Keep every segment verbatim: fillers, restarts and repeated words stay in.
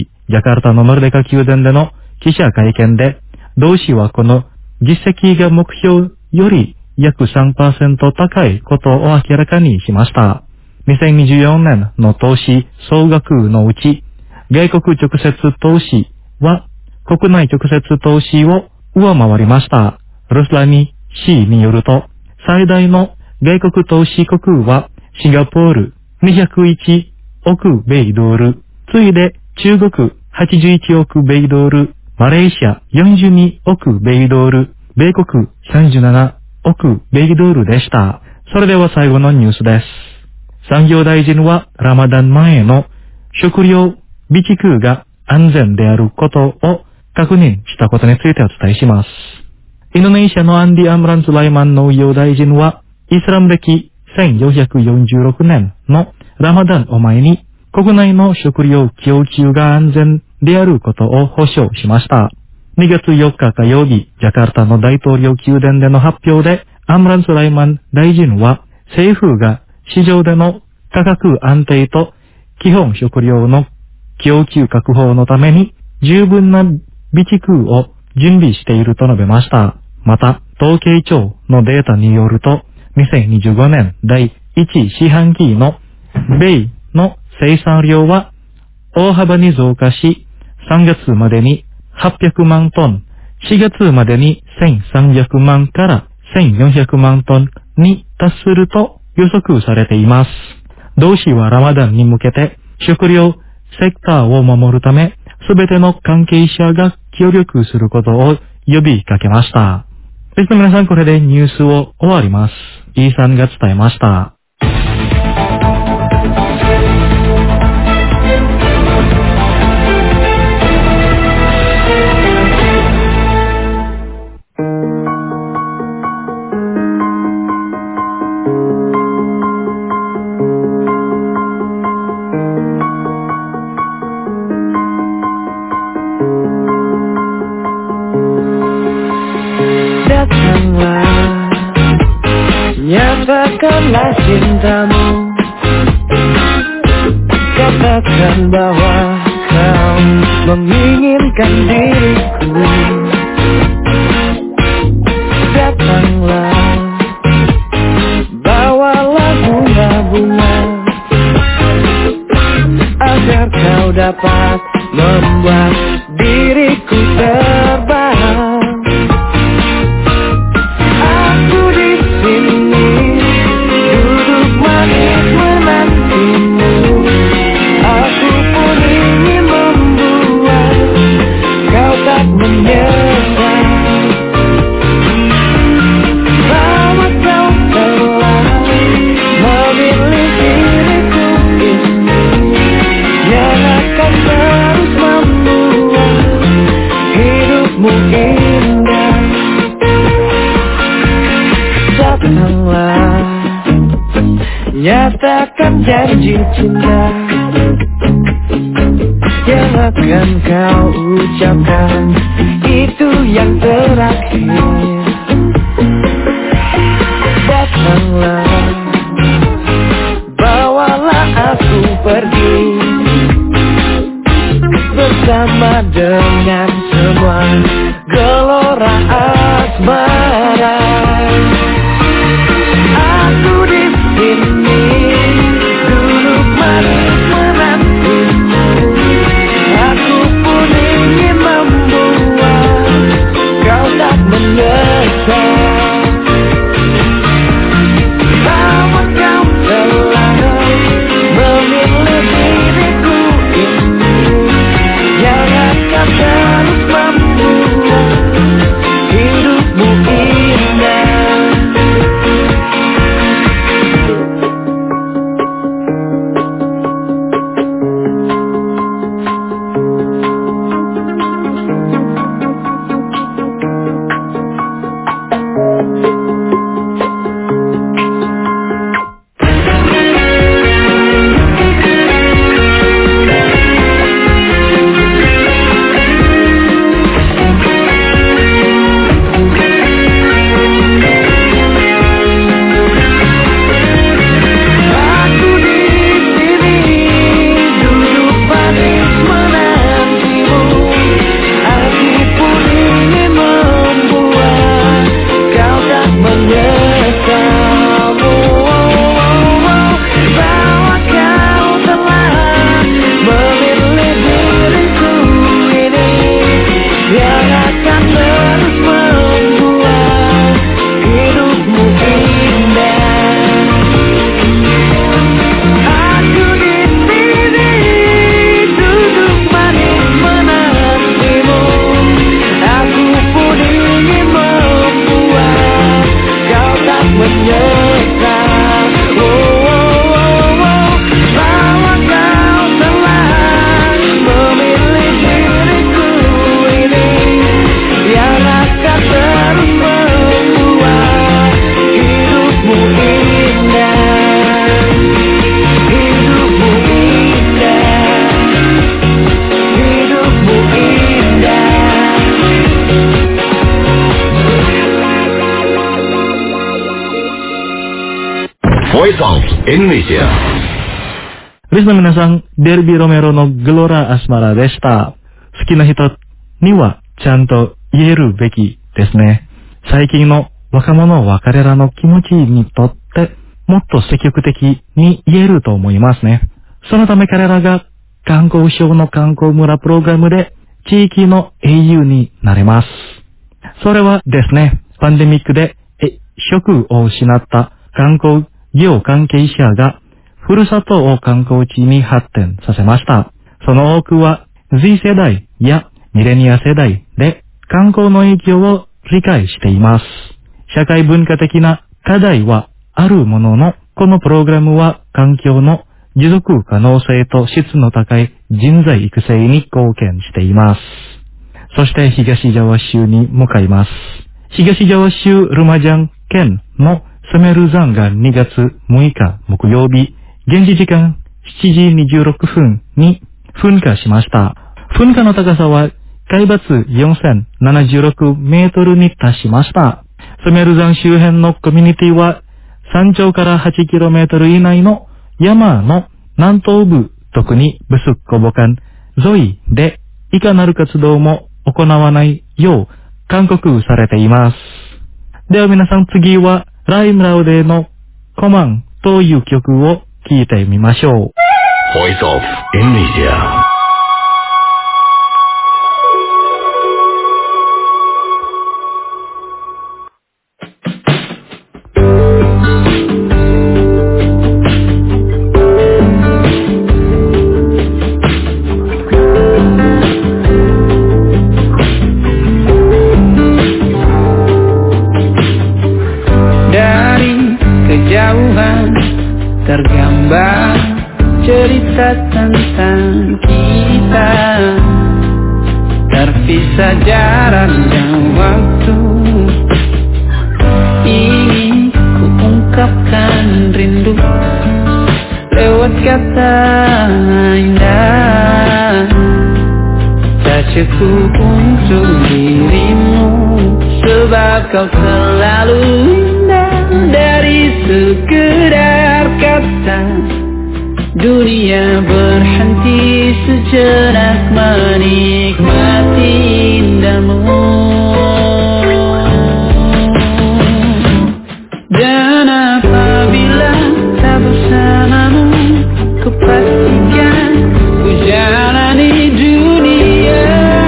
ジャカルタのノルデカ宮殿での記者会見で、同氏はこの実績が目標より約 さんパーセント 高いことを明らかにしました。にせんにじゅうよねんの投資総額のうち、外国直接投資は国内直接投資を上回りました。ルスラミ氏によると、最大の外国投資国はシンガポールにひゃくいちおく米ドル、次いで中国はちじゅういちおく米ドル、マレーシアよんじゅうにおく米ドル、米国さんじゅうななおく米ドルでした。それでは最後のニュースです。産業大臣はラマダン前の食料備蓄が安全であることを確認したことについてお伝えします。インドネシアのアンディ・アムラン・スライマン農業大臣は、イスラム歴せんよんひゃくよんじゅうろくねんのラマダンを前に、国内の食料供給が安全であることを保証しました。にがつよっか火曜日、ジャカルタの大統領宮殿での発表で、アムラン・スライマン大臣は、政府が市場での価格安定と基本食料の供給確保のために十分な備蓄を準備していると述べました。また、統計庁のデータによると、にせんにじゅうごねんだいいち四半期の米の生産量は大幅に増加し、さんがつまでにはっぴゃくまんトン、しがつまでにせんさんびゃくまんからせんよんひゃくまんトンに達すると予測されています。同氏はラマダンに向けて食料セクターを守るため、すべての関係者が協力することを呼びかけました。そして皆さん、これでニュースを終わります。イーさんが伝えました。 Nyatakanlah cintamu, katakan bahwa kau menginginkan diriku. Datanglah, bawalah bunga-bunga, agar kau dapat membuat diriku terbang. Nyatakan janji cinta yang akan kau ucapkan, itu yang terakhir. Datanglah, bawalah aku pergi bersama dengan semua gelora asmara. Aku di sini duduk manis menantimu. Aku pun ingin membuat kau tak menyesal. Bahwa kau telah memilih diriku ini, yang akan terus membuat hidupmu ini. Voice of Indonesia. リスナーの皆さん、デルビー・ロメロのグロラ・アスマラでした。好きな人にはちゃんと言えるべきですね。最近の若者は彼らの気持ちにとってもっと積極的に言えると思いますね。そのため彼らが観光省の観光村プログラムで地域の英雄になれます。それはですね、パンデミックで職を失った観光業関係者がふるさとを観光地に発展させました。その多くは Z 世代やミレニア世代で観光の影響を理解しています。社会文化的な課題はあるものの、このプログラムは環境の持続可能性と質の高い人材育成に貢献しています。そして東ジャワ州に向かいます。東ジャワ州ルマジャン県のセメル山がにがつむいか木曜日、現地時間しちじにじゅうろっぷんに噴火しました。噴火の高さは海抜よんせんななじゅうろくメートルに達しました。セメル山周辺のコミュニティは山頂からはちキロメートル以内の山の南東部、特にブスッコボカン沿いでいかなる活動も行わないよう勧告されています。では皆さん、次はライムラウデのコマンという曲を聴いてみましょう。 Voice of Indonesia. Tergambar cerita tentang kita, terpisah jarak dan waktu. Ingin ku ungkapkan rindu lewat kata indah. Tak cukup untuk dirimu, sebab kau selalu indah. Dari sekedar kata, dunia berhenti sejenak menikmati indahmu. Dan apabila tak bersamamu, ku pastikan ku jalani dunia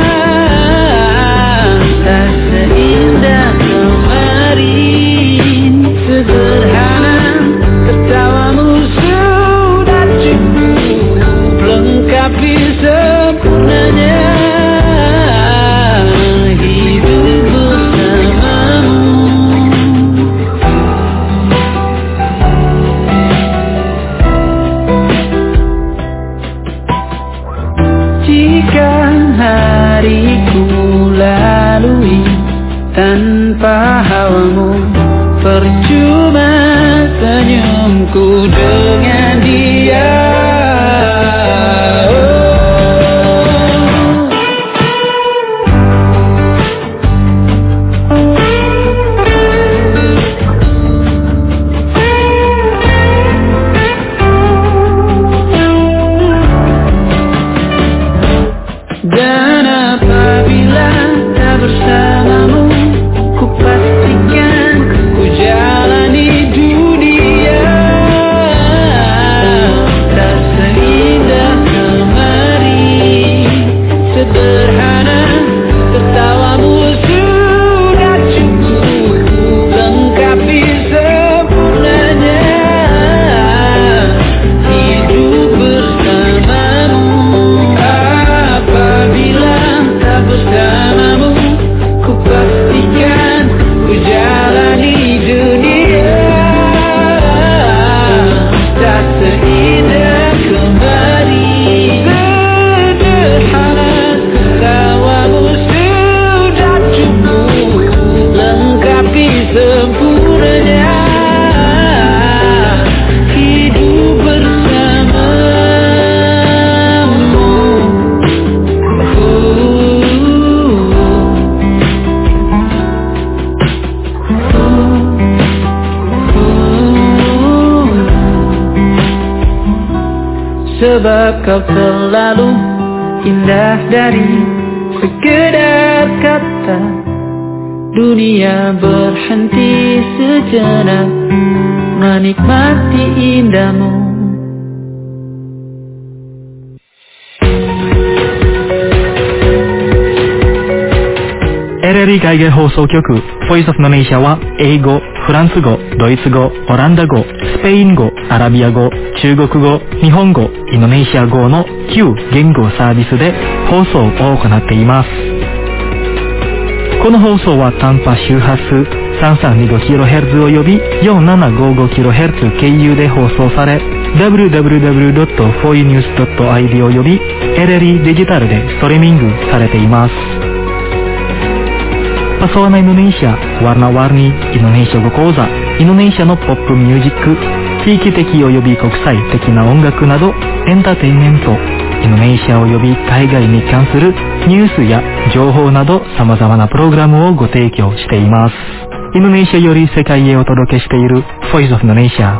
tak seindah kemarin. Sederhana tertawamu sudah cukup lengkapi sempurnanya hidup bersamamu. Jika hariku lalui tanpa hawamu, percuma senyumku dengan dia. Dan apabila tak bersamamu, ku pastikan ku jalani dunia tak seindah kemarin. Sederhana tertawamu sudah cukup lengkapi sempurnanya hidup bersamamu. Apabila sebab kau terlalu indah dari sekedar kata. Dunia berhenti sejenak menikmati indahmu. エルエルイ 海外放送局 Voice of Indonesia は英語、フランス語、ドイツ語、オランダ語、スペイン語、アラビア語、中国語、日本語、インドネシア語のきゅう言語サービスで放送を行っています。この放送は短波周波数 さんさんにごキロヘルツ および よんななごごキロヘルツ 経由で放送され ダブリューダブリューダブリュードットフォーユーニュースドットアイディー および エルエルイ デジタルでストリーミングされています。Pesona Indonesia, warna-warni Indonesia語講座、インドネシアのポップミュージック、地域的及び国際的な音楽などエンターテインメント、インドネシア及び海外に関するニュースや情報など様々なプログラムをご提供しています。インドネシアより世界へお届けしている Voice of Indonesia。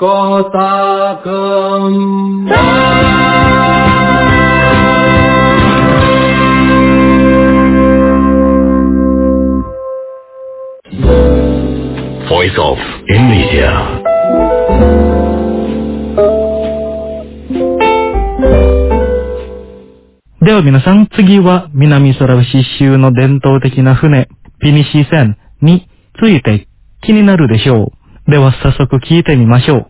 kotakum. Voice of Indonesia. では皆さん、次は南ソラウシ州の伝統的な船、ピニシ船について気になるでしょう。では早速聞いてみましょう。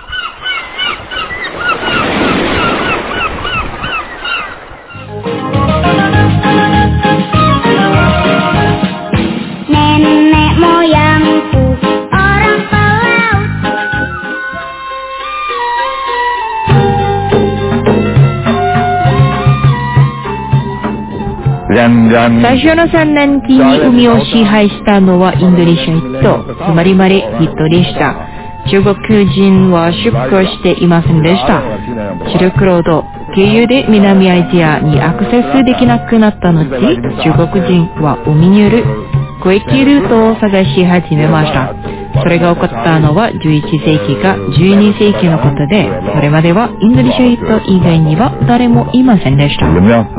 最初のさんねんきに海を支配したのはインドネシア一党、つまりまり人でした。中国人は出港していませんでした。シルクロード経由で南アジアにアクセスできなくなった後、中国人は海による交易ルートを探し始めました。それが起こったのはじゅういっせいきかじゅうにせいきのことで、それまではインドネシア一党以外には誰もいませんでした。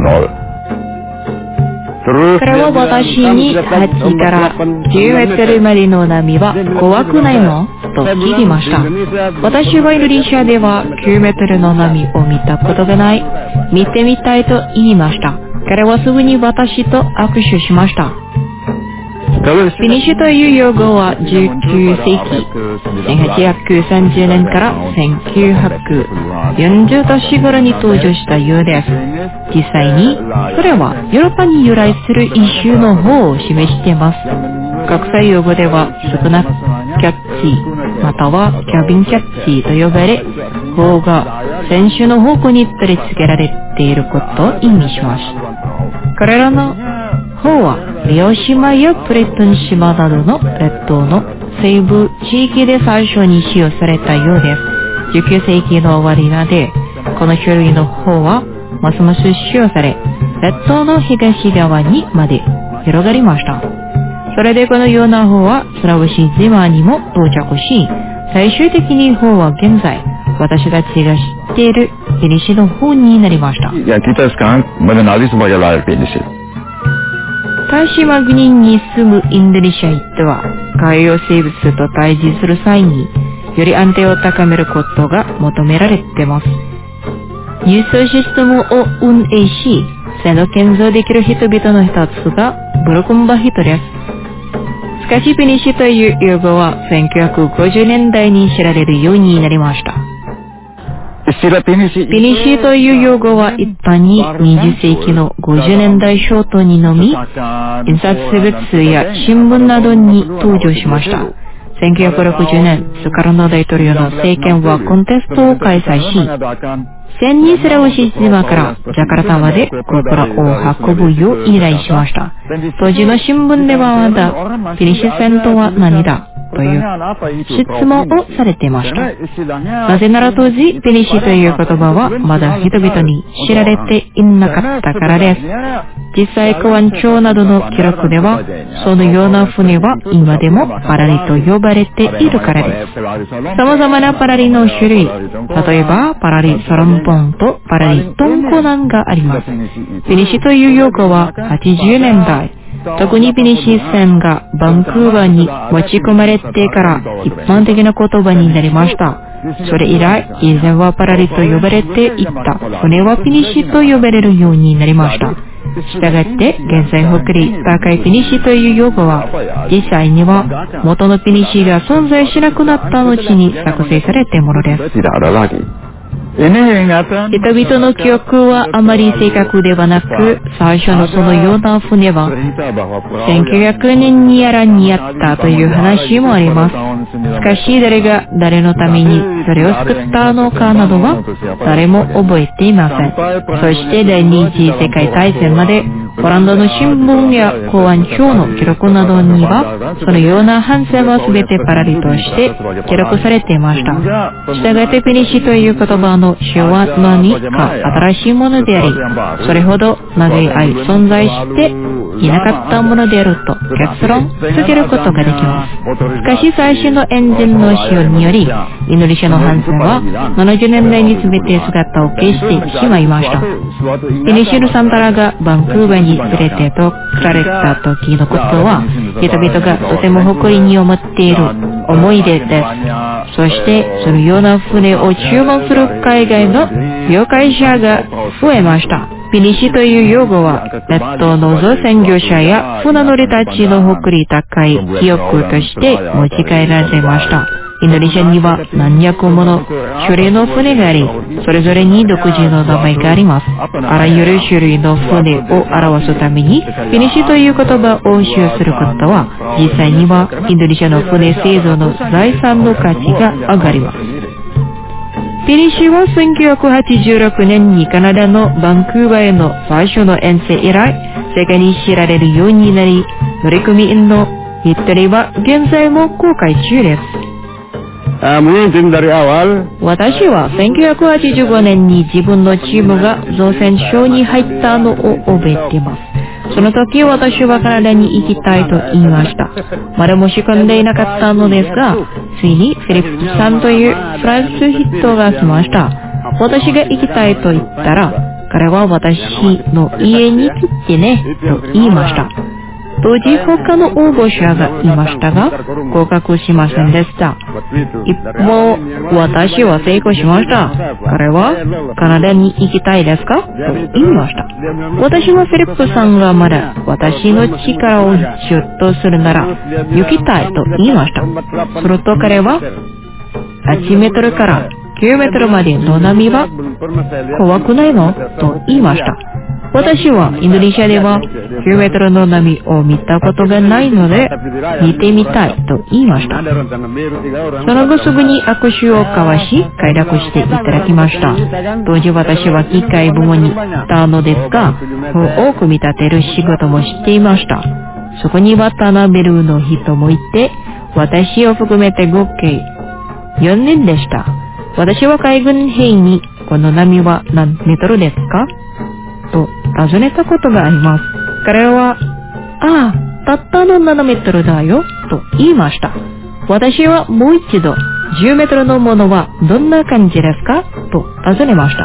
彼は私にはちからじゅうメートルまでの波は怖くないのと聞きました。私はインドネシアではきゅうメートルの波を見たことがない。見てみたいと言いました。彼はすぐに私と握手しました。ピニシュという用語はじゅうきゅうせいき、せんはっぴゃくさんじゅうねんからせんきゅうひゃくよんじゅうだし頃に登場したようです。実際に、それはヨーロッパに由来する一種の方を示しています。国際用語ではスクナキャッチ、またはキャビンキャッチと呼ばれ、方が船首の方向に取り付けられていることを意味します。彼らの方はリオ島やプレトン島などの列島の西部地域で最初に使用されたようです。じゅうきゅうせいきの終わりまで、この種類の方はますます使用され、列島の東側にまで広がりました。それでこのような方はスラウシ島にも到着し、最終的に方は現在、私たちが知っているピニシの方になりました。 Ya, kita sekarang mengenali sebagai layar Pinisi。 タシマ国に住むインドネシア人は海洋生物と対峙する際により安定を高めることが求められています。輸送システムを運営し、船を建造できる人々の一つがブルコンバ人です。しかしピニシという用語はせんきゅうひゃくごじゅうねんだいに知られるようになりました。ピニシという用語は一般ににじゅっせいきのごじゅうねんだい初頭にのみ、印刷物や新聞などに登場しました。せんきゅうひゃくろくじゅうねん、スカルノ大統領の政権はコンテストを開催し、船にスラウシ島からジャカルタまでコプラを運ぶよう依頼しました。当時の新聞ではまだピニシ船とは何だという質問をされていました。なぜなら当時ピニシという言葉はまだ人々に知られていなかったからです。実際公安庁などの記録ではそのような船は今でもパラリと呼ばれているからです。様々なパラリの種類、例えばパラリソロンポンとパラリトンコナンがあります。ピニシという用語ははちじゅうねんだい、特にピニシ船がバンクーバーに持ち込まれてから一般的な言葉になりました。それ以来、以前はパラリと呼ばれていた船はピニシと呼ばれるようになりました。したがって、現在北里高いピニシという用語は、実際には元のピニシが存在しなくなった後に作成されたものです。人々の記憶はあまり正確ではなく、最初のそのような船はせんきゅうひゃくねんにやらにあったという話もあります。しかし誰が誰のためにそれを作ったのかなどは誰も覚えていません。そして第二次世界大戦までオランダの新聞や公安庁の記録などにはそのような反省は全てパラリとして記録されていました。したがってピニシという言葉の使用は何か新しいものであり、それほど長い間存在していなかったものであると結論付けることができます。しかし最新のエンジンの使用により、インドネシアの帆船はななじゅうねんだいに全て姿を消してしまいました。ピニシル・サンタラがバンクーバーに連れてとられた時のことは、人々がとても誇りに思っている思い出です。そしてそのような船を注文する海外の業界者が増えました。ピニシという用語は列島の造船業者や船乗りたちの誇り高い記憶として持ち帰られました。インドネシアには何百もの種類の船があり、それぞれに独自の名前があります。あらゆる種類の船を表すために、ピニシという言葉を使用することは、実際にはインドネシアの船製造の財産の価値が上がります。ピニシはせんきゅうひゃくはちじゅうろくねんにカナダのバンクーバーへの最初の遠征以来、世界に知られるようになり、乗組員の一人は現在も航海中です。私はせんきゅうひゃくはちじゅうごねんに自分のチームが造船所に入ったのを覚えています。その時私はカナダに行きたいと言いました。まだ申し込んでいなかったのですが、ついにフィリップさんというフランス人が来ました。私が行きたいと言ったら、彼は私の家に来てねと言いました。当時他の応募者がいましたが、合格しませんでした。一方、私は成功しました。彼はカナダに行きたいですかと言いました。私はフィリップさんがまだ私の力を必要とするなら行きたいと言いました。すると彼ははちメートルからきゅうメートルまでの波は怖くないのと言いました。私はインドネシアではきゅうメートルの波を見たことがないので見てみたいと言いました。その後すぐに握手を交わし快諾していただきました。当時私は機械部門にいたのですが、多く見立てる仕事もしていました。そこにはタナベルの人もいて、私を含めて合計よにんでした。私は海軍兵にこの波は何メートルですかと尋ねたことがあります。彼は、ああ、たったのななメートルだよ、と言いました。私はもう一度、じゅうメートルのものはどんな感じですかと尋ねました。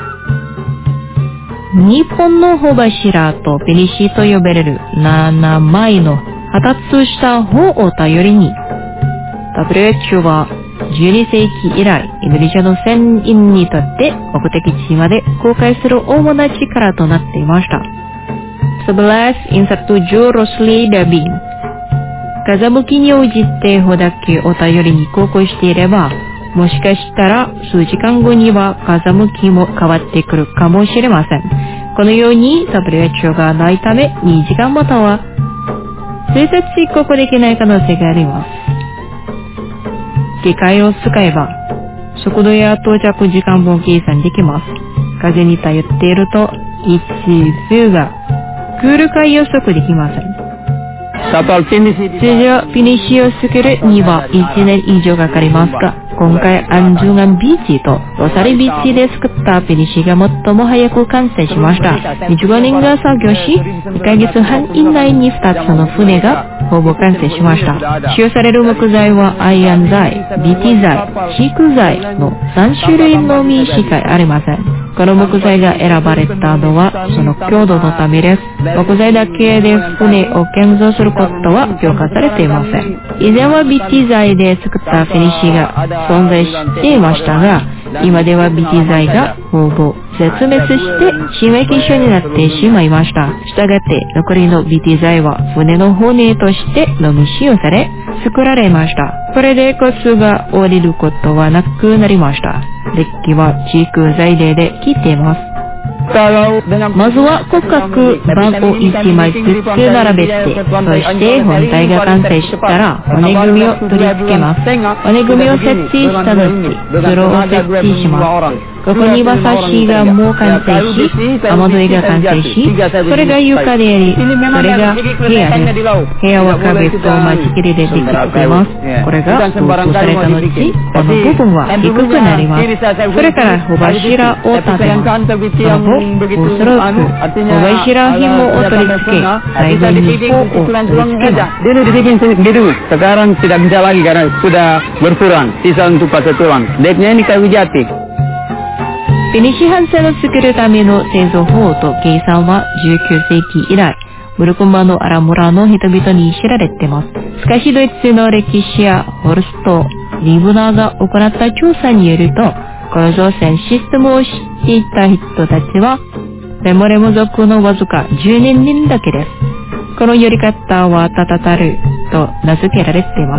日本の帆柱とピニシと呼ばれるななまいの発達した帆を頼りに、ダブリューエイチオー はじゅうにせいき以来、インドネシアの船員にとって目的地まで航海する主な力となっていました。sebelas in satu Rosli Dabing。風向きに応じて帆だけを頼りに航行していれば、もしかしたら数時間後には風向きも変わってくるかもしれません。このように ダブリューエイチオー がないため、にじかんまたは推察航行できない可能性があります。機械を使えば、速度や到着時間も計算できます。風に頼っていると、一通が来るか予測できません。通常、ピニシを作るにはいちねん以上かかりますが、今回アンジュガンビーチとロサリビーチで作ったピニシが最も早く完成しました。にじゅうごにんが作業し、にかげつはん以内にふたつの船がほぼ完成しました。使用される木材はアイアン材、ビーティー材、シーク材のさんしゅるいのみしかありません。この木材が選ばれたのはその強度のためです。木材だけで船を建造することは評価されていません。以前はビーティー材で作ったフィニッシュが存在していましたが、今ではビーティー材がほぼ絶滅して致命傷になってしまいました。したがって残りのビーティー材は船の骨としてのみ使用され作られました。これでコツが降りることはなくなりました。デッキはチーク材でで切っています。まずは骨格板をいちまいずつ並べて、そして本体が完成したら骨組みを取り付けます。骨組みを設置した後、スローを設置します。 ここには橋がもう完成し、雨どいが完成し、それが床であり、それが部屋です。部屋は壁と間仕切りでできています。これが封筒された後、この部分は低くなります。それから帆柱を立てます。その後、おそらく帆柱紐を取り付け、最後に帆を取り付けます。 Dia dibikin sendiri, sekarang tidak bisa lagi karena sudah berkurang, sisa untuk pakai tulang. Deknya ini kayu jati. ベニシ帆船を作るための製造法と計算はじゅうきゅうせいき以来、ブルクマのアラ村の人々に知られています。しかしドイツの歴史やホルスト、リブナーが行った調査によると、構造船システムを知っていた人たちは、レモレモ族のわずかじゅうににんだけです。このやり方はタタタルと名付けられています。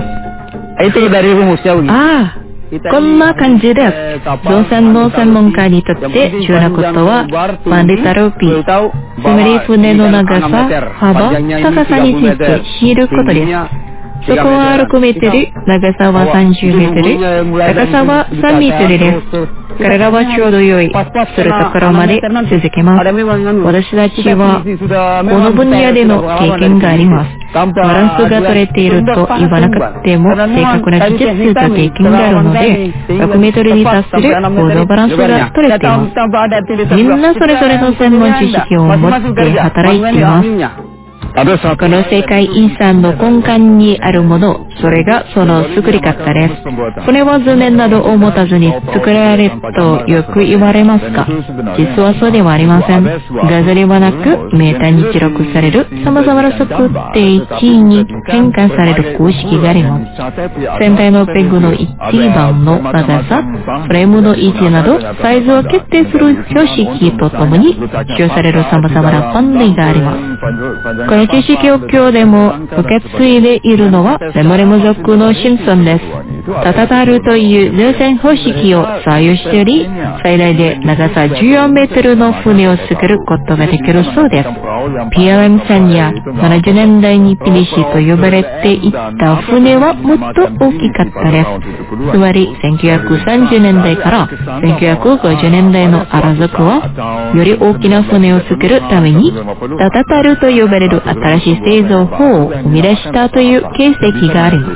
ああ、こんな感じです。造船の専門家にとって重要なことは、マンリタルピー、つまり船の長さ、幅、高さについて知ることです。そこはろくメートル、長さはさんじゅうメートル、高さはさんメートルです。彼らはちょうど良い、するところまで続けます。私たちは、この分野での経験があります。バランスが取れていると言わなくても、正確な技術と経験があるので、ろくメートルに達する構造バランスが取れています。みんなそれぞれの専門知識を持って働いています。この世界遺産の根幹にあるもの、それがその作り方です。船は図面などを持たずに作られるとよく言われますが、実はそうではありません。画像ではなく、メーターに記録される様々な測定値に変換される公式があります。船体のペグの一番の長さ、フレームの位置など、サイズを決定する標識とともに使用される様々な分類があります。この知識を今日でも受け継いでいるのはレモレム族のシンソンです。タタタルという造船方式を採用しており、最大で長さじゅうよんメートルの船を作ることができるそうです。ピーエルエム 船やななじゅうねんだいにピリシと呼ばれていた船はもっと大きかったです。つまりせんきゅうひゃくさんじゅうねんだいからせんきゅうひゃくごじゅうねんだいのアラ族は、より大きな船を作るためにタタタルと呼ばれる新しい製造法を生み出したという形跡があります。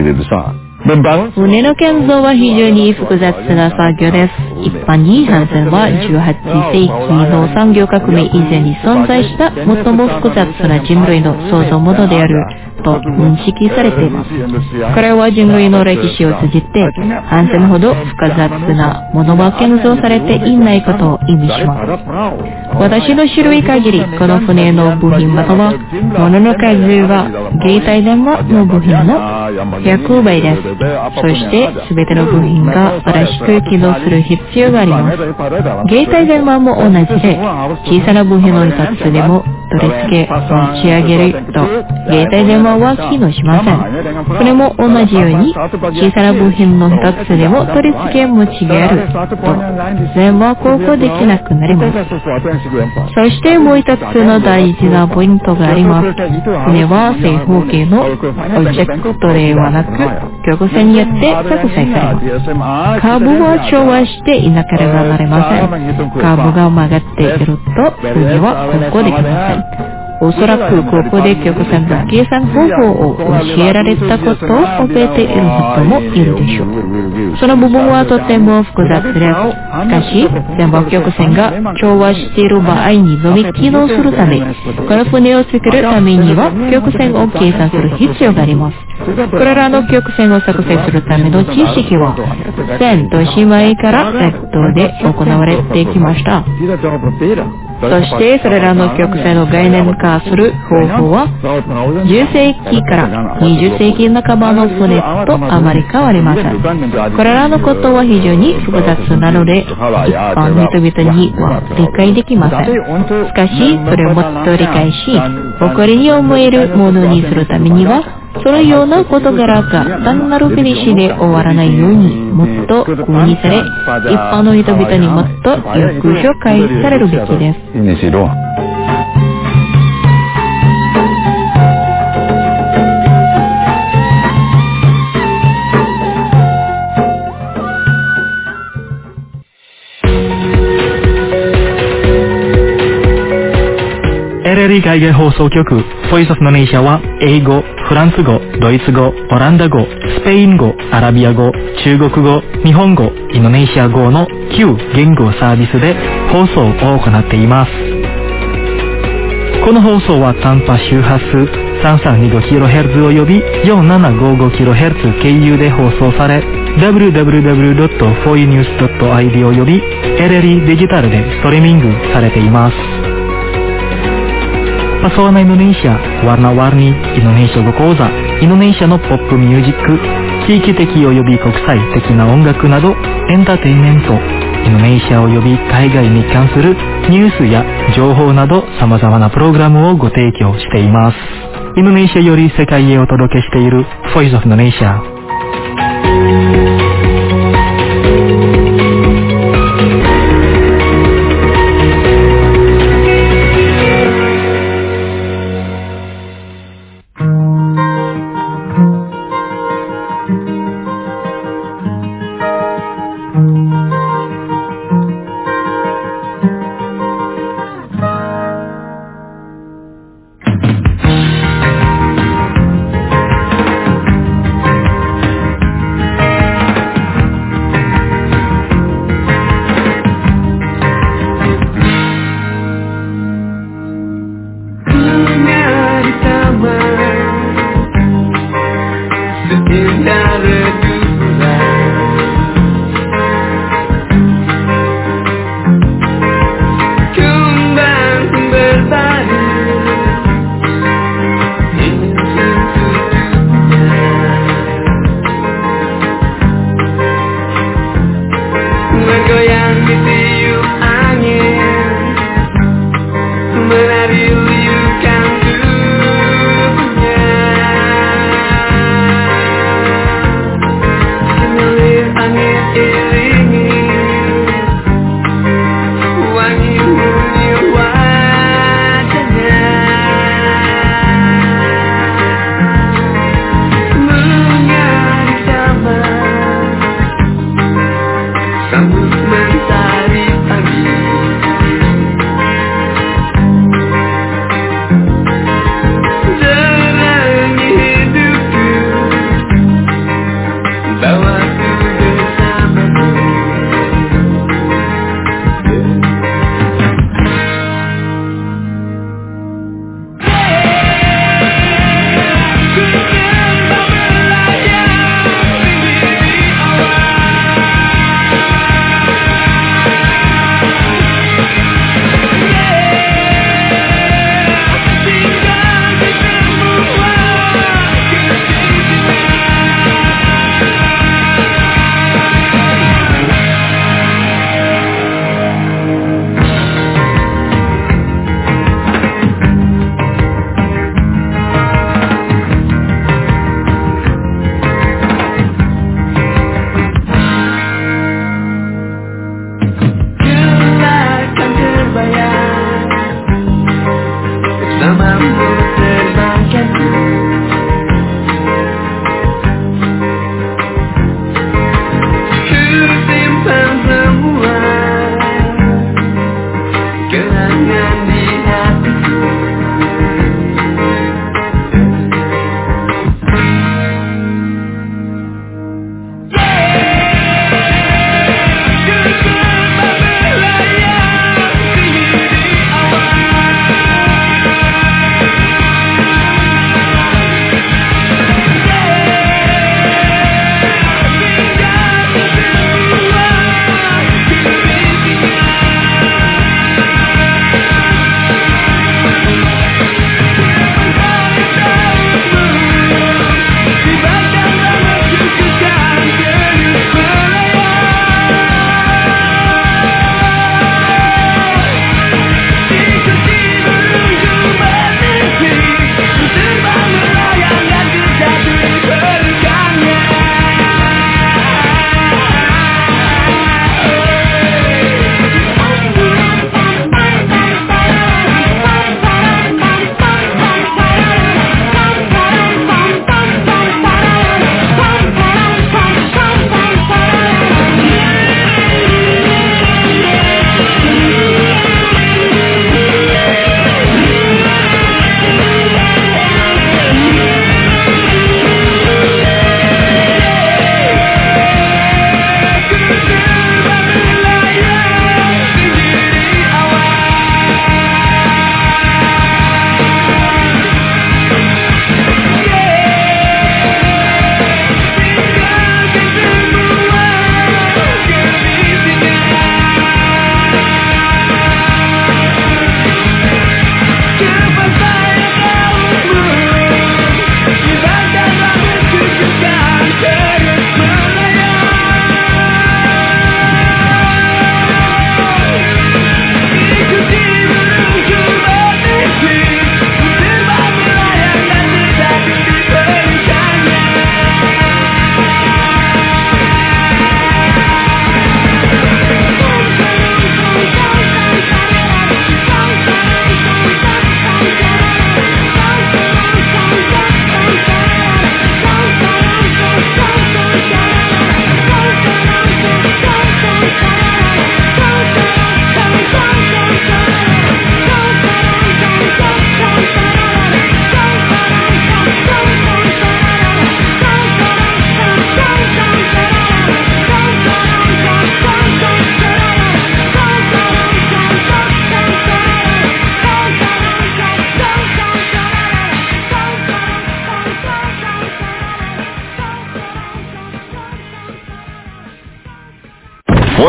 船の建造は非常に複雑な作業です。一般に帆船はじゅうはっせいきの産業革命以前に存在した最も複雑な人類の創造ものであると認識されています。これは人類の歴史を通じて帆船ほど複雑なものは建造されていないことを意味します。私の知る限り、この船の部品または物の数は携帯電話の部品のひゃくばいです。そして全ての部品が正しく起動する必要があります。携帯電話も同じで、小さな部品の一つでも取り付け持ち上げると携帯電話は機能しません。これも同じように小さな部品の一つでも取り付け持ち上げると全部は航行できなくなります。そしてもう一つの大事なポイントがあります。船は正方形のオブジェクトではなく曲線によって作成されます。カーブは調和していなければなりません。カーブが曲がっていると船は航行できません。おそらくここで曲線の計算方法を教えられたことを覚えている人もいるでしょう。その部分はとても複雑です。しかし、全部曲線が調和している場合にのみ機能するため、この船を作るためには曲線を計算する必要があります。これらの曲線を作成するための知識は、千年前から列島で行われてきました。そしてそれらの曲線を概念化する方法はじゅっせいきからにじゅっせいき半ばの船とあまり変わりません。これらのことは非常に複雑なので一般の人々には理解できません。しかしそれをもっと理解し誇りに思えるものにするためにはそのような事柄が単なるフィニッシュで終わらないようにもっと工にされ一般の人々にもっとよく紹介されるべきです。 エルエル 海外放送局 Voice of Indonesia は英語、フランス語、ドイツ語、オランダ語、スペイン語、アラビア語、中国語、日本語、インドネシア語のきゅう言語サービスで放送を行っています。この放送は短波周波数 さんさんにごキロヘルツ および よんななごごキロヘルツ 経由で放送され ダブリューダブリューダブリュードットフォーユーニュースドットアイディー および エルエルイー デジタルでストリーミングされています。Pesona Indonesia, warna-warni Indonesia 語講座、インドネシアのポップミュージック、地域的および国際的な音楽などエンターテインメント、インドネシアおよび海外に関するニュースや情報など様々なプログラムをご提供しています。インドネシアより世界へお届けしている Voice of Indonesia。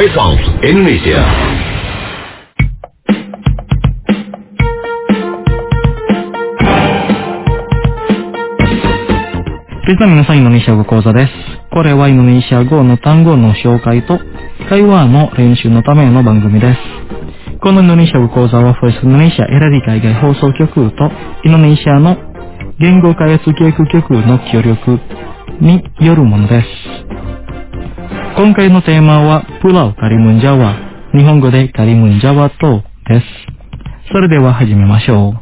Voice of Indonesia. リスナーの皆さん、インドネシア語講座です。これはインドネシア語の単語の紹介と会話の練習のための番組です。このインドネシア語講座はフォイスインドネシアエラリ海外放送局とインドネシアの言語開発計画局の協力によるものです。今回のテーマはプラウカリムンジャワ、日本語でカリムンジャワ島です。それでは始めましょう。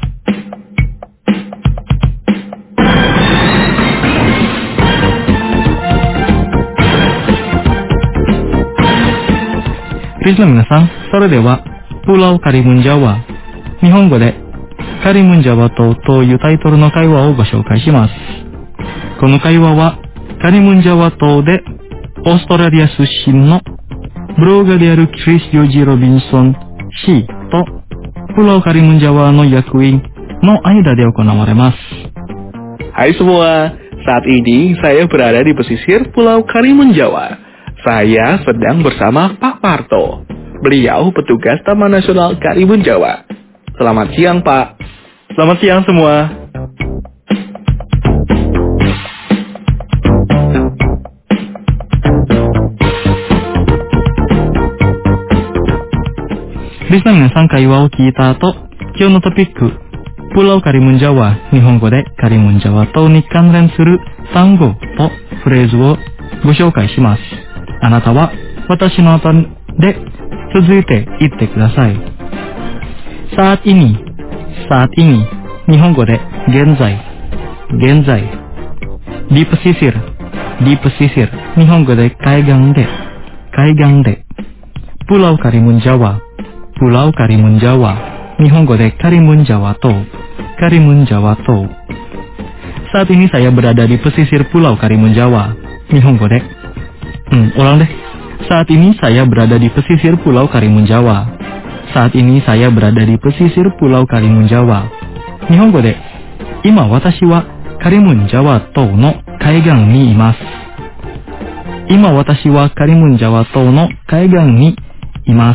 リスナーの皆さん、それではプラウカリムンジャワ、日本語でカリムンジャワ島というタイトルの会話をご紹介します。この会話はカリムンジャワ島でオーストラリア出身のブロガーであるクリス・ヨージ・ロビンソン氏とプラウカリムンジャワの役員の間で行われます。 Hai semua, saat ini saya berada di pesisir Pulau Karimun Jawa. Saya sedang bersama Pak Parto. Beliau petugas Taman Nasional Karimun Jawa. Selamat siang, Pak. Selamat siang semua.リスナーの皆さん、会話を聞いた後、今日のトピック、プラウカリムンジャワ、日本語でカリムンジャワ島に関連する単語とフレーズをご紹介します。あなたは私の後で続いて言ってください。saat ini、saat ini、日本語で現在、現在。di pesisir、di pesisir、日本語で海岸で、海岸で。Pulau Karimun Jawa、Pulau Karimun Jawa、日本語でカリムンジャワ島、カリムンジャワ島。Saat ini saya berada di pesisir Pulau Karimun Jawa、日本語で、うん、ulang deh. Saat ini saya berada di pesisir Pulau Karimun Jawa. Saat ini saya berada di pesisir Pulau Karimun Jawa. 日本語で、今私はカリムンジャワ島の海岸にいます。今私はカリムンジャワ島の海岸にいます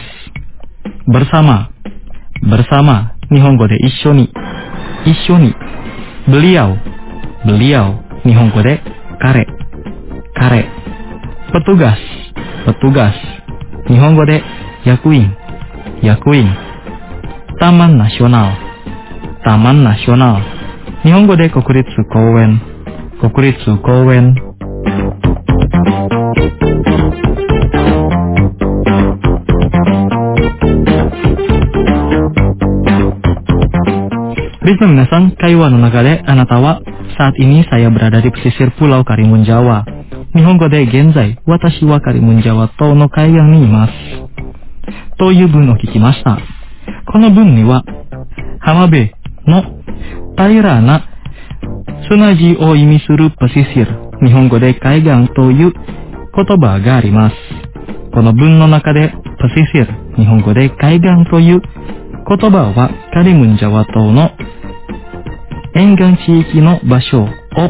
。bersama、bersama、日本語で一緒に、一緒に。beliau、beliau、日本語で彼、彼。petugas、petugas、日本語で役員、役員。taman nasional、taman nasional、日本語で国立公園、国立公園。リスナーの皆さん、会話の中であなたはsaat ini saya berada di pesisir Pulau Karimun Jawa、日本語で現在、私はカリムンジャワ島の海岸にいます。という文を聞きました。この文には、浜辺の平らな砂地を意味するパシシル、日本語で海岸という言葉があります。この文の中でパシシル、日本語で海岸という言葉はカリムンジャワ島の沿岸地域の場所を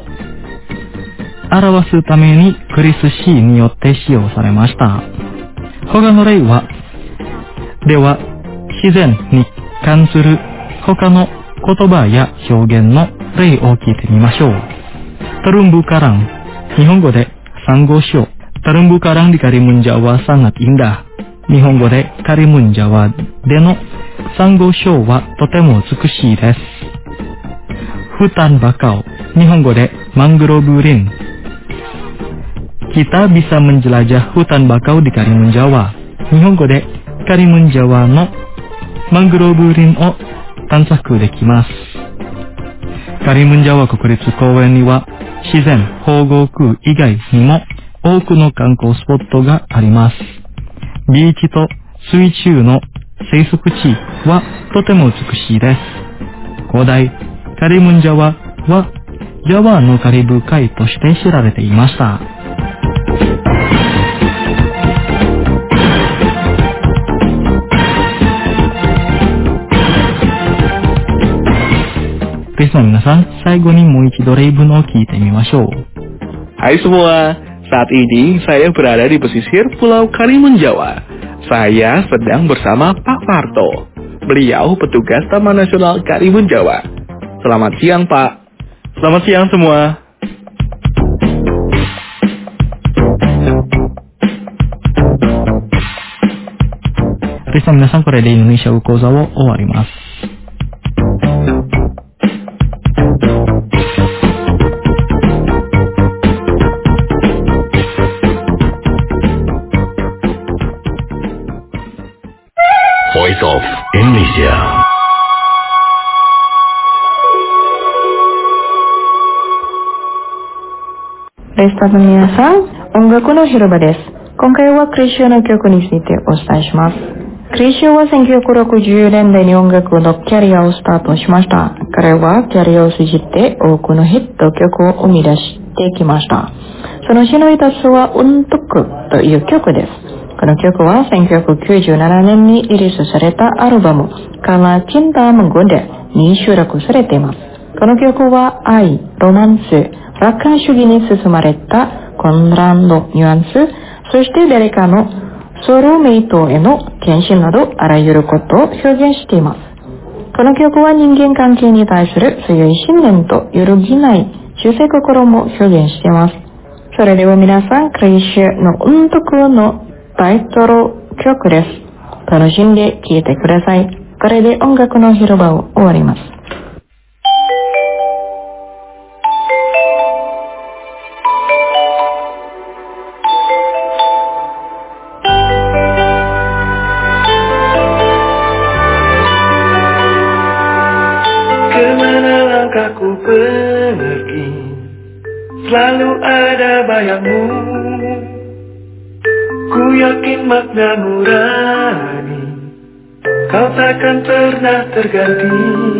表すためにクリス・シーによって使用されました。他の例は、では自然に関する他の言葉や表現の例を聞いてみましょう。terumbu karang、日本語でサンゴ礁。terumbu karang di Karimun Jawa sangat indah。日本語でカリムンジャワでのサンゴ礁はとても美しいです。hutan bakau、日本語でマングローブ林。Kita bisa menjelajah hutan bakau di Karimun Jawa。日本語でカリムンジャワのマングローブ林を探索できます。カリムンジャワ国立公園には自然保護区以外にも多くの観光スポットがあります。ビーチと水中の生息地はとても美しいです。古代カリムンジャワはジャワのカリブ海として知られていました。リスナーの皆さん、最後にもう一度例文を聞いてみましょう。 Hai semua, Saat ini saya berada di pesisir Pulau Karimun Jawa. Saya sedang bersama Pak Parto. Beliau petugas Taman Nasional Karimun Jawa. Selamat siang, Pak. Selamat siang semua. リスナーの皆さん、これでインドネシア語講座を終わります。 Voice of Indonesia. Restaの皆さん、音楽の広場です。今回はクリシオの曲についてお伝えします。クリシオはせんきゅうひゃくろくじゅうねんだいに音楽のキャリアをスタートしました。彼はキャリアを通じて多くのヒット曲を生み出してきました。そのうちの一つはUntukという曲です。この曲はせんきゅうひゃくきゅうじゅうななねんにリリースされたアルバムKarena Cinta Menggodaに収録されています。この曲は愛、ロマンス、楽観主義に包まれた混乱のニュアンス、そして誰かのソウルメイトへの献身などあらゆることを表現しています。この曲は人間関係に対する強い信念と揺るぎない忠誠心も表現しています。それでは皆さん、クリシュのUntukのタイトル曲です。楽しんで聴いてください。これで音楽の広場を終わります。 Kemana langkahku pergi, selalu ada bayangmu. Ku yakin makna nurani, kau takkan pernah terganti.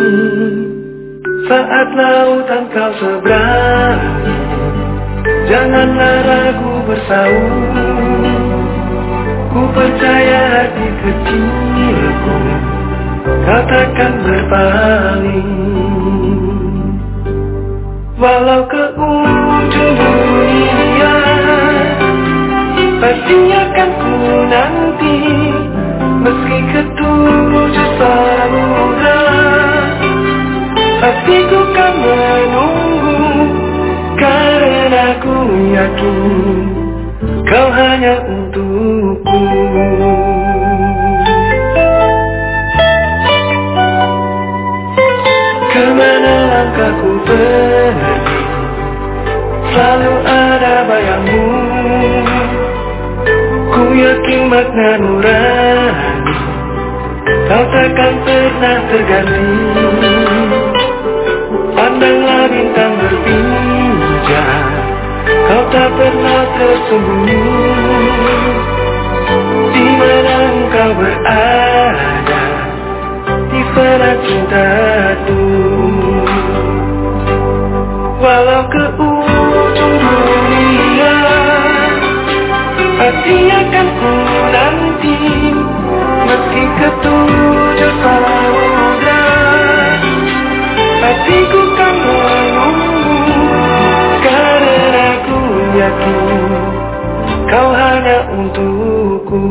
Saat lautan kau seberangi, janganlah ragu bersaung. Ku percaya hati kecilku, kau takkan berpaling. Walau ke ujung dunia, pasti akan ku nanti. Meski ke tujuh samudra, pasti ku kan menunggu. Karena ku yakin kau hanya untukku. Kemana langkahku pergi, selalu ada bayangmu. Ku yakin makna nurani, kau takkan pernah terganti. Pandanglah bintang berpijar, kau tak pernah tersembunyi. Di mana engkau berada, di sana cinta itu. Walau ke ujung dunia, pasti akan ku nanti. Meski ke tujuh samudra, pasti ku kan menunggu. Karena ku yakin kau hanya untukku.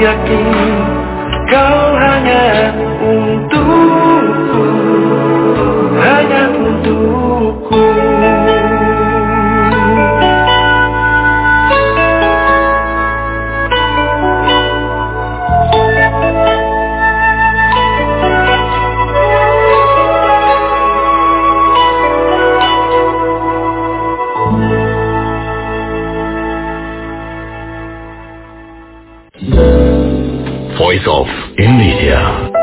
yakin kau hanya untukku, hanya untukku. Voice of Indonesia.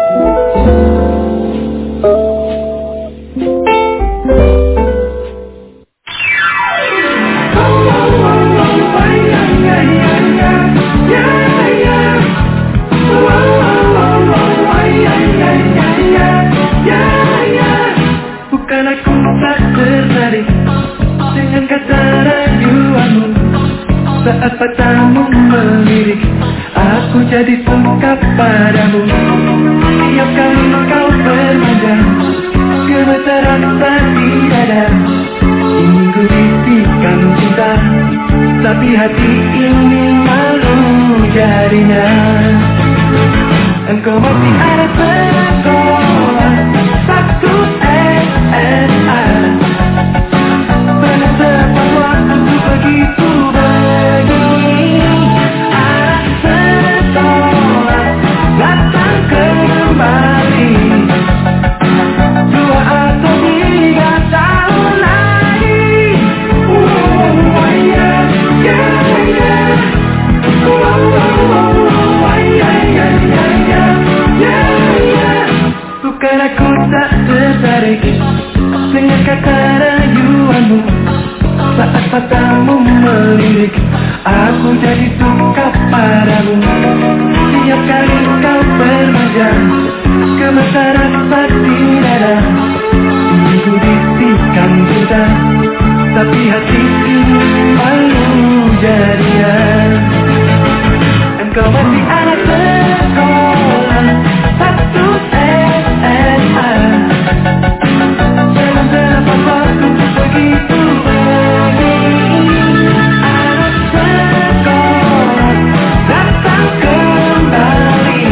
Bukan aku tak tertarik dengan kata rayuanmu. Saat matamu melirik, aku jadi peka padamu. Tiap kali kau bermandang, gemetaran di dada. Ingin ku bisikan cinta, tapi hati ini malu jadinya. Engkau masih ada sekolah satu S M A. Pada sebuah waktu begitu begini, anak sekolah datang kembali. Dua atau tiga tahun lagi. Oh yeah, yeah, yeah. Oh, oh, oh, oh, yeah, yeah, yeah, yeah, yeah, yeah. Bukan aku tak tertarik dengan kata rayuanmu. Saat matamu melirik, aku jadi suka padamu. Tiap kali kau bermanja, gemetaran di dada. Ingin ku bisikan cinta, tapi hati ini malu jadian. Engkau masih anak sekolah satu S M A. Dalam sebuah waktu begitu begini, anak sekolah datang kembali.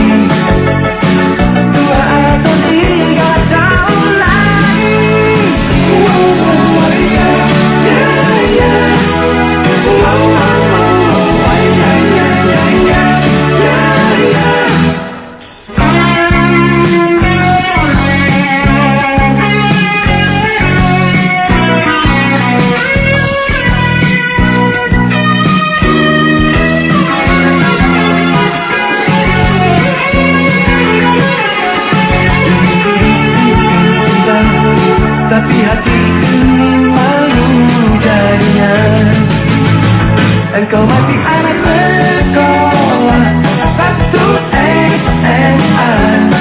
Dua atau tiga tahun lagi. Oh, oh, yeah, yeah, yeah. Oh, oh, oh, yeah, yeah, yeah, yeah, yeah, yeah. Tapi hati ini malu jadinya. Engkau masih anak sekolah satu S M A.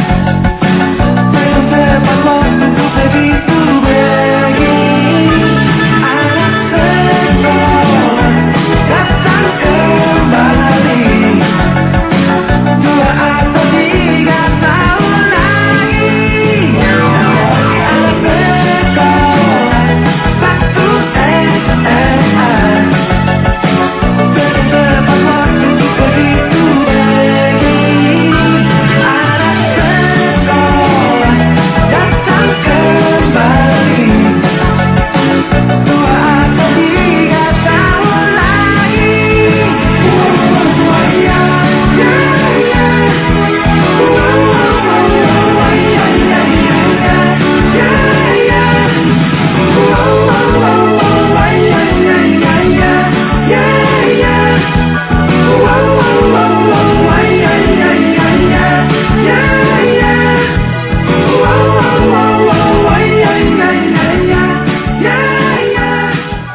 Dalam sebuah waktu begitu begini, anak sekolah datang kembali. Dua atau tiga tahun lagi. Anak sekolah satu S M A. Dalam sebuah waktu begitu begini, anak sekolah datang kembali. Dua atau tiga tahun lagi. Oh, yeah, yeah, yeah. Oh, oh, yeah, yeah, yeah, yeah, yeah. Oh, oh, yeah, yeah, yeah, yeah, yeah, yeah. Oh, oh, yeah, yeah, yeah, yeah, yeah, yeah. Oh, oh, yeah, yeah, yeah, yeah, yeah, yeah.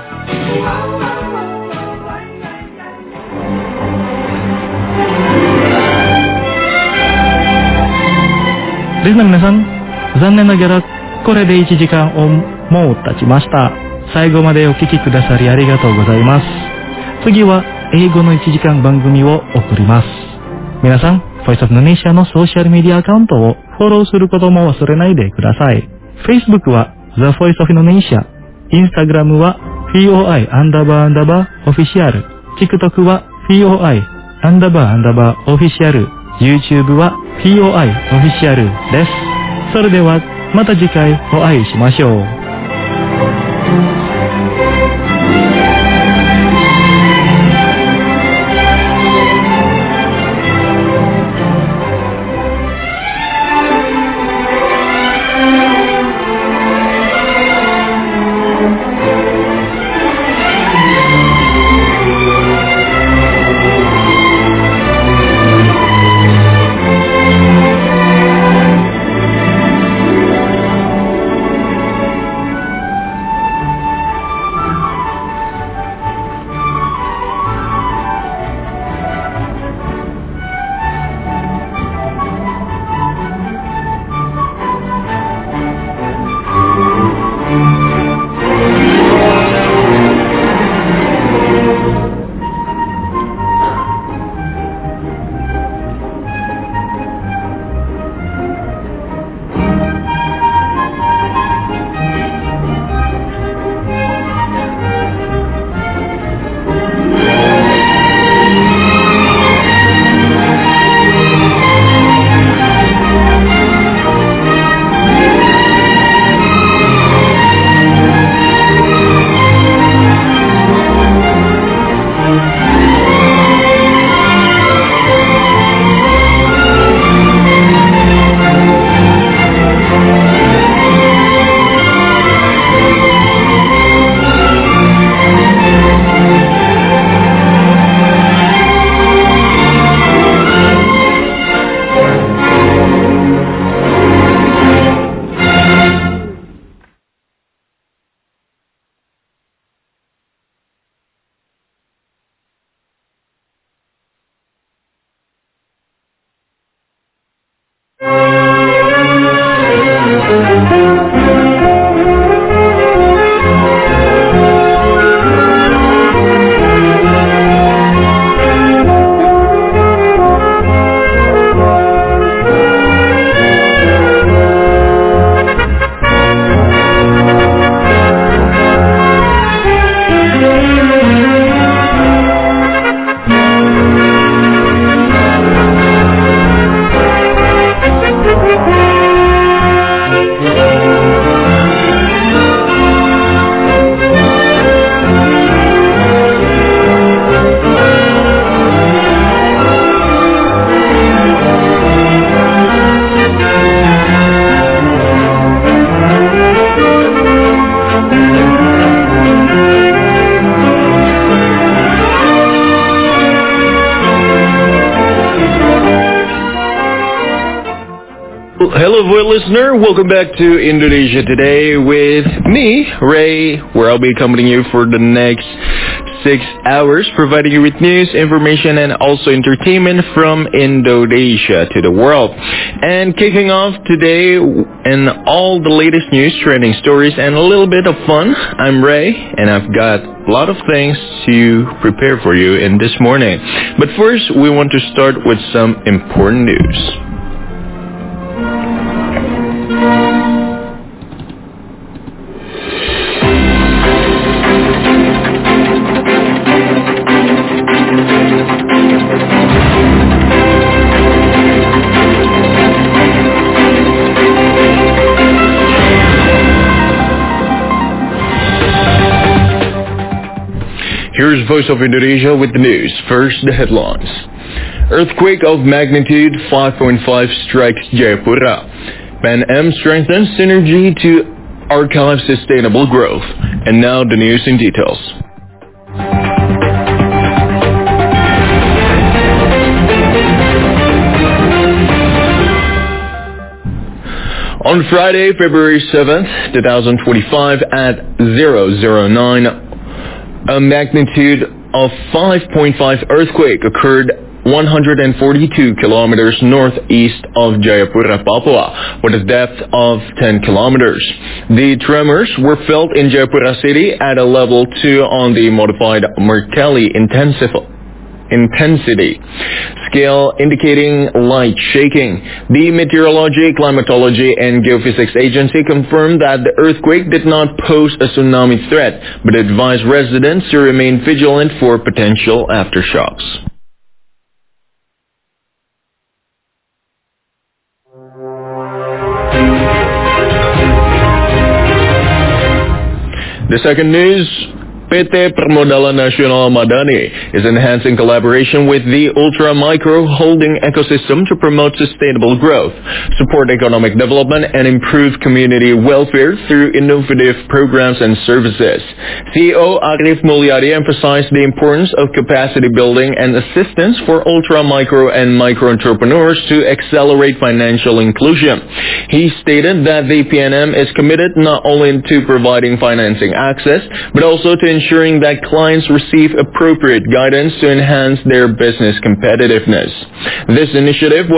Listener の皆さん、残念ながらこれでいちじかんをもう経ちました。最後までお聞きくださりありがとうございます。次は英語のいちじかん番組を送ります。皆さん、Voice of Indonesia のソーシャルメディアアカウントをフォローすることも忘れないでください。Facebook は The Voice of Indonesia、Instagram は フィーオーアイ アンダーバーアンダーバーオフィシャル、TikTok は フィーオーアイアンダーバーアンダーバーオフィシャル、YouTube は ピーオーアイ オフィシャルです。それではまた次回お会いしましょう。 Hello, Void listener. Welcome back to Indonesia Today with me, Ray, where I'll be accompanying you for the next six hours, providing you with news, information, and also entertainment from Indonesia to the world. And kicking off today in all the latest news, trending stories, and a little bit of fun, I'm Ray, and I've got a lot of things to prepare for you in this morning. But first, we want to start with some important news. Here's Voice of Indonesia with the news. First, the headlines. Earthquake of magnitude five point five strikes Jayapura. P N M strengthens synergy to archive sustainable growth. And now the news in details. On Friday, February seventh, twenty twenty-five at zero zero nine, a magnitude of five point five earthquake occurred one hundred forty-two kilometers northeast of Jayapura, Papua, with a depth of ten kilometers. The tremors were felt in Jayapura City at a level two on the modified Mercalli intensif- intensity scale, indicating light shaking. The Meteorology, Climatology, and Geophysics Agency confirmed that the earthquake did not pose a tsunami threat, but advised residents to remain vigilant for potential aftershocks. The second news, P T Permodalan Nasional Madani is enhancing collaboration with the Ultra Micro Holding ecosystem to promote sustainable growth, support economic development, and improve community welfare through innovative programs and services. C E O Arif Mulyadi emphasized the importance of capacity building and assistance for ultra micro and micro entrepreneurs to accelerate financial inclusion. He stated that the P N M is committed not only to providing financing access, but also to ensuring that clients receive appropriate guidance to enhance their business competitiveness. This initiative